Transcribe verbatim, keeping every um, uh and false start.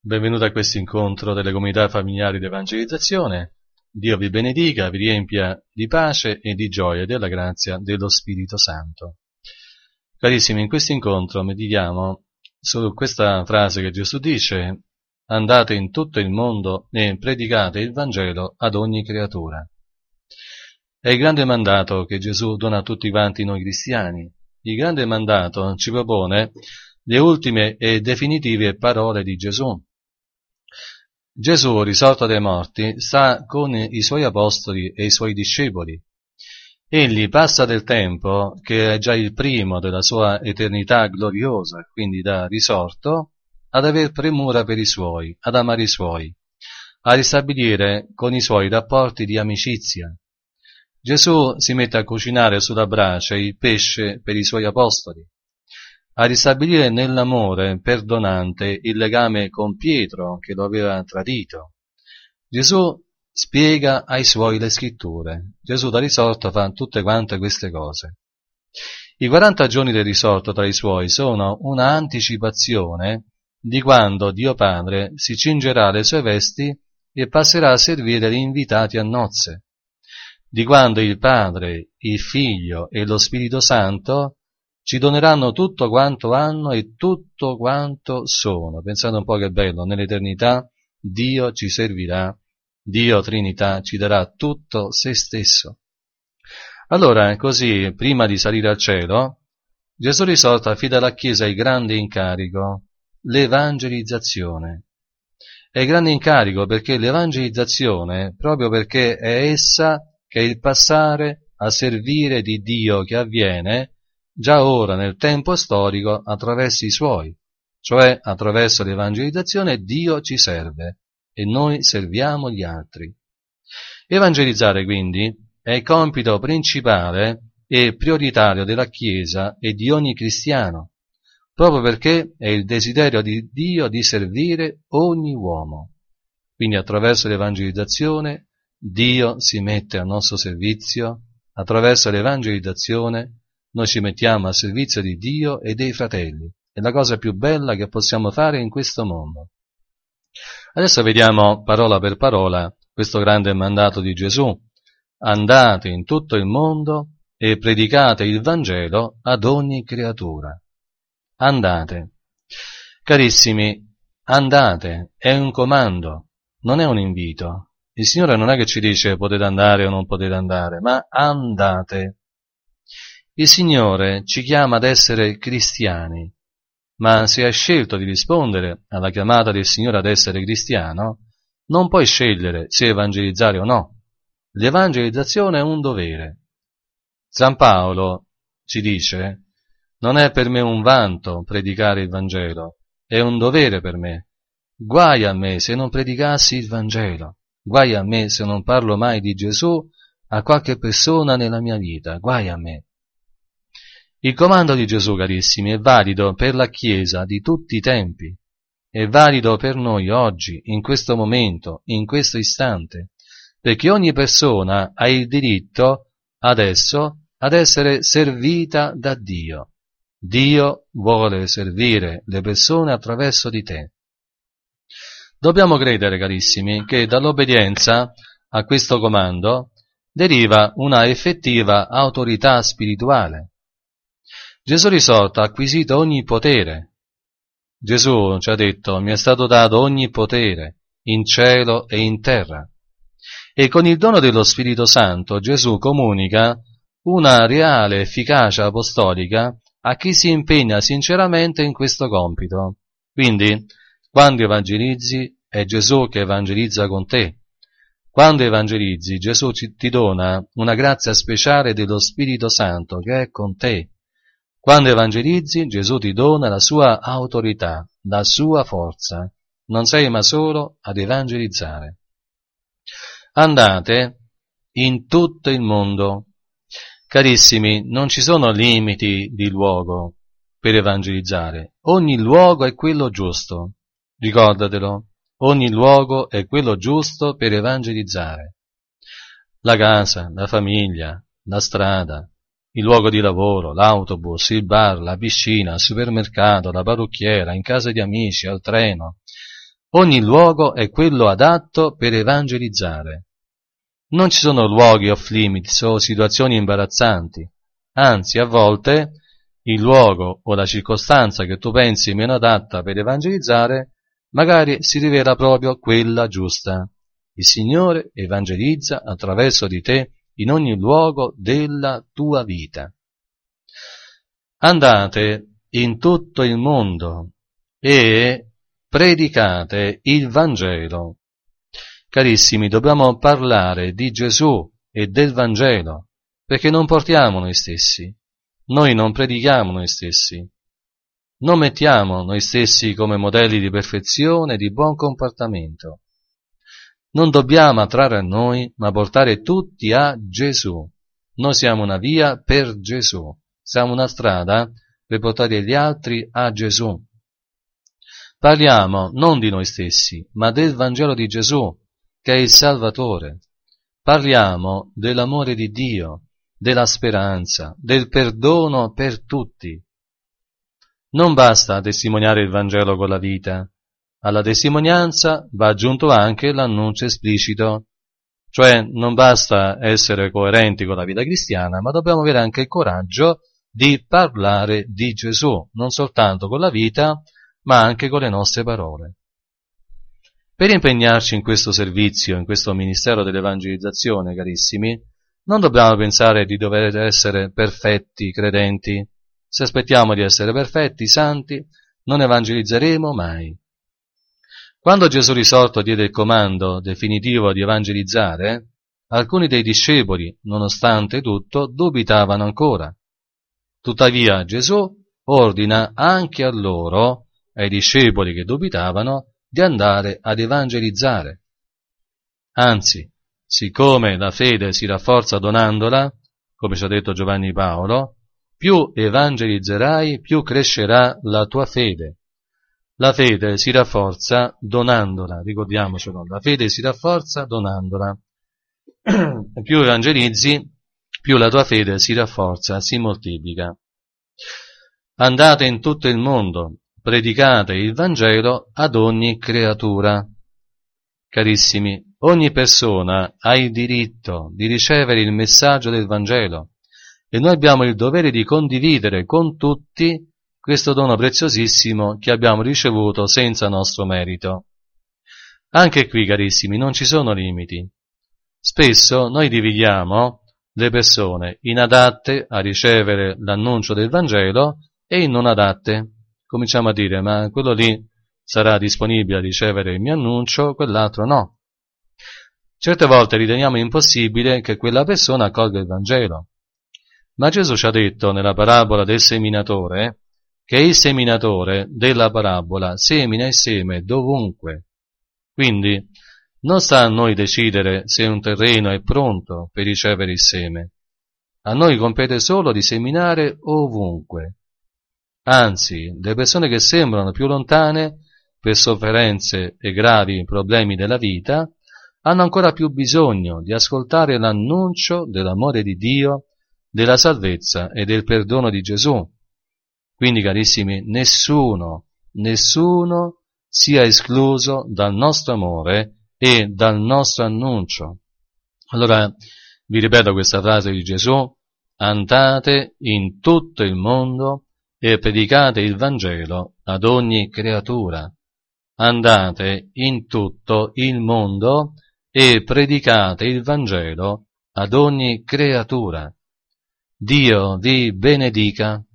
Benvenuti a questo incontro delle comunità familiari di evangelizzazione. Dio vi benedica, vi riempia di pace e di gioia e della grazia dello Spirito Santo. Carissimi, in questo incontro meditiamo su questa frase che Gesù dice: andate in tutto il mondo e predicate il Vangelo ad ogni creatura. È il grande mandato che Gesù dona a tutti quanti noi cristiani. Il grande mandato ci propone le ultime e definitive parole di Gesù. Gesù, risorto dai morti, sta con i suoi apostoli e i suoi discepoli. Egli passa del tempo, che è già il primo della sua eternità gloriosa, quindi da risorto, ad aver premura per i suoi, ad amare i suoi, a ristabilire con i suoi rapporti di amicizia. Gesù si mette a cucinare sulla brace il pesce per i suoi apostoli, a ristabilire nell'amore perdonante il legame con Pietro che lo aveva tradito. Gesù spiega ai suoi le scritture. Gesù da risorto fa tutte quante queste cose. I quaranta giorni del risorto tra i suoi sono una anticipazione di quando Dio Padre si cingerà le sue vesti e passerà a servire gli invitati a nozze, di quando il Padre, il Figlio e lo Spirito Santo ci doneranno tutto quanto hanno e tutto quanto sono. Pensate un po' che bello, nell'eternità Dio ci servirà, Dio Trinità ci darà tutto se stesso. Allora, così, prima di salire al cielo, Gesù risorto affida alla Chiesa il grande incarico, l'evangelizzazione. È il grande incarico perché l'evangelizzazione, proprio perché è essa che è il passare a servire di Dio che avviene già ora nel tempo storico attraverso i suoi, cioè attraverso l'evangelizzazione Dio ci serve e noi serviamo gli altri. Evangelizzare quindi è il compito principale e prioritario della Chiesa e di ogni cristiano, proprio perché è il desiderio di Dio di servire ogni uomo. Quindi attraverso l'evangelizzazione Dio si mette al nostro servizio, attraverso l'evangelizzazione noi ci mettiamo a servizio di Dio e dei fratelli. È la cosa più bella che possiamo fare in questo mondo. Adesso vediamo parola per parola questo grande mandato di Gesù. Andate in tutto il mondo e predicate il Vangelo ad ogni creatura. Andate. Carissimi, andate, è un comando, non è un invito. Il Signore non è che ci dice potete andare o non potete andare, ma andate. Il Signore ci chiama ad essere cristiani, ma se hai scelto di rispondere alla chiamata del Signore ad essere cristiano, non puoi scegliere se evangelizzare o no. L'evangelizzazione è un dovere. San Paolo ci dice: non è per me un vanto predicare il Vangelo, è un dovere per me. Guai a me se non predicassi il Vangelo, guai a me se non parlo mai di Gesù a qualche persona nella mia vita, guai a me. Il comando di Gesù, carissimi, è valido per la Chiesa di tutti i tempi, è valido per noi oggi, in questo momento, in questo istante, perché ogni persona ha il diritto adesso ad essere servita da Dio. Dio vuole servire le persone attraverso di te. Dobbiamo credere, carissimi, che dall'obbedienza a questo comando deriva una effettiva autorità spirituale. Gesù risorto ha acquisito ogni potere. Gesù ci ha detto: mi è stato dato ogni potere in cielo e in terra. E con il dono dello Spirito Santo Gesù comunica una reale efficacia apostolica a chi si impegna sinceramente in questo compito. Quindi, quando evangelizzi, è Gesù che evangelizza con te. Quando evangelizzi, Gesù ti dona una grazia speciale dello Spirito Santo che è con te. Quando evangelizzi, Gesù ti dona la sua autorità, la sua forza. Non sei ma solo ad evangelizzare. Andate in tutto il mondo. Carissimi, non ci sono limiti di luogo per evangelizzare. Ogni luogo è quello giusto. Ricordatelo, ogni luogo è quello giusto per evangelizzare. La casa, la famiglia, la strada, il luogo di lavoro, l'autobus, il bar, la piscina, il supermercato, la parrucchiera, in casa di amici, al treno. Ogni luogo è quello adatto per evangelizzare. Non ci sono luoghi off limits o situazioni imbarazzanti. Anzi, a volte il luogo o la circostanza che tu pensi meno adatta per evangelizzare, magari si rivela proprio quella giusta. Il Signore evangelizza attraverso di te in ogni luogo della tua vita. Andate in tutto il mondo e predicate il Vangelo. Carissimi, dobbiamo parlare di Gesù e del Vangelo, perché non portiamo noi stessi, noi non predichiamo noi stessi, non mettiamo noi stessi come modelli di perfezione e di buon comportamento. Non dobbiamo attrarre a noi, ma portare tutti a Gesù. Noi siamo una via per Gesù, siamo una strada per portare gli altri a Gesù. Parliamo non di noi stessi, ma del Vangelo di Gesù, che è il Salvatore. Parliamo dell'amore di Dio, della speranza, del perdono per tutti. Non basta testimoniare il Vangelo con la vita. Alla testimonianza va aggiunto anche l'annuncio esplicito, cioè non basta essere coerenti con la vita cristiana, ma dobbiamo avere anche il coraggio di parlare di Gesù, non soltanto con la vita, ma anche con le nostre parole. Per impegnarci in questo servizio, in questo ministero dell'evangelizzazione, carissimi, non dobbiamo pensare di dover essere perfetti credenti. Se aspettiamo di essere perfetti, santi, non evangelizzeremo mai. Quando Gesù risorto diede il comando definitivo di evangelizzare, alcuni dei discepoli, nonostante tutto, dubitavano ancora. Tuttavia Gesù ordina anche a loro, ai discepoli che dubitavano, di andare ad evangelizzare. Anzi, siccome la fede si rafforza donandola, come ci ha detto Giovanni Paolo, più evangelizzerai, più crescerà la tua fede. La fede si rafforza donandola, ricordiamocelo, la fede si rafforza donandola. Più evangelizzi, più la tua fede si rafforza, si moltiplica. Andate in tutto il mondo, predicate il Vangelo ad ogni creatura. Carissimi, ogni persona ha il diritto di ricevere il messaggio del Vangelo e noi abbiamo il dovere di condividere con tutti questo dono preziosissimo che abbiamo ricevuto senza nostro merito. Anche qui, carissimi, non ci sono limiti. Spesso noi dividiamo le persone inadatte a ricevere l'annuncio del Vangelo e in non adatte. Cominciamo a dire, ma quello lì sarà disponibile a ricevere il mio annuncio, quell'altro no. Certe volte riteniamo impossibile che quella persona accolga il Vangelo. Ma Gesù ci ha detto nella parabola del seminatore che il seminatore della parabola semina il seme dovunque. Quindi non sta a noi decidere se un terreno è pronto per ricevere il seme. A noi compete solo di seminare ovunque. Anzi, le persone che sembrano più lontane per sofferenze e gravi problemi della vita hanno ancora più bisogno di ascoltare l'annuncio dell'amore di Dio, della salvezza e del perdono di Gesù. Quindi, carissimi, nessuno, nessuno sia escluso dal nostro amore e dal nostro annuncio. Allora, vi ripeto questa frase di Gesù: andate in tutto il mondo e predicate il Vangelo ad ogni creatura. Andate in tutto il mondo e predicate il Vangelo ad ogni creatura. Dio vi benedica.